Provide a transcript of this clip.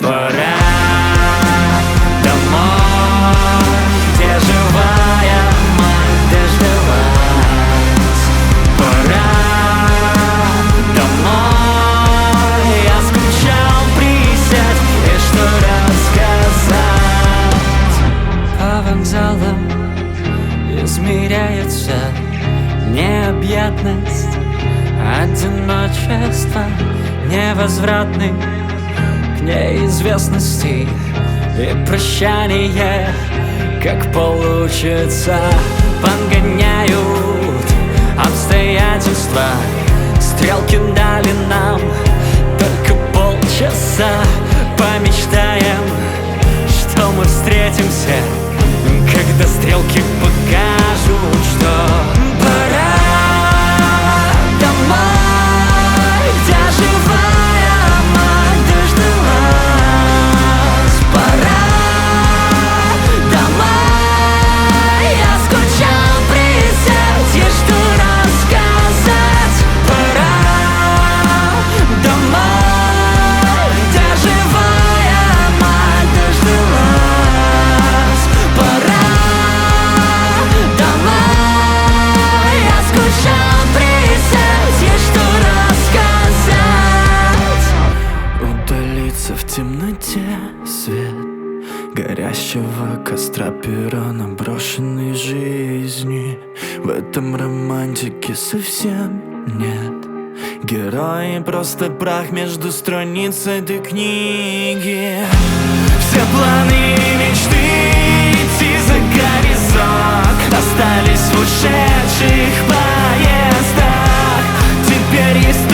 Пора домой, где живая мать дождалась. Пора домой, я скучал, присядь и что рассказать. По вокзалам измеряется необъятность одиночества, невозвратный к неизвестности и прощание, как получится. Подгоняют обстоятельства, стрелки дали нам только полчаса. Помечтаем, что мы встретимся, когда стрелки покажут, что пора домой, где живая мать дождалась. Пора домой, я скучал, присядь, есть что рассказать. Пора домой, где живая мать дождалась. Пора домой, я скучал, присядь, есть что рассказать. Удалиться в темноте свет горящего костра, пера брошенной жизни. В этом романтики совсем нет. Герои просто прах между страниц этой книги. Все планы и мечты идти за горизонт остались в ушедших поездах. Теперь есть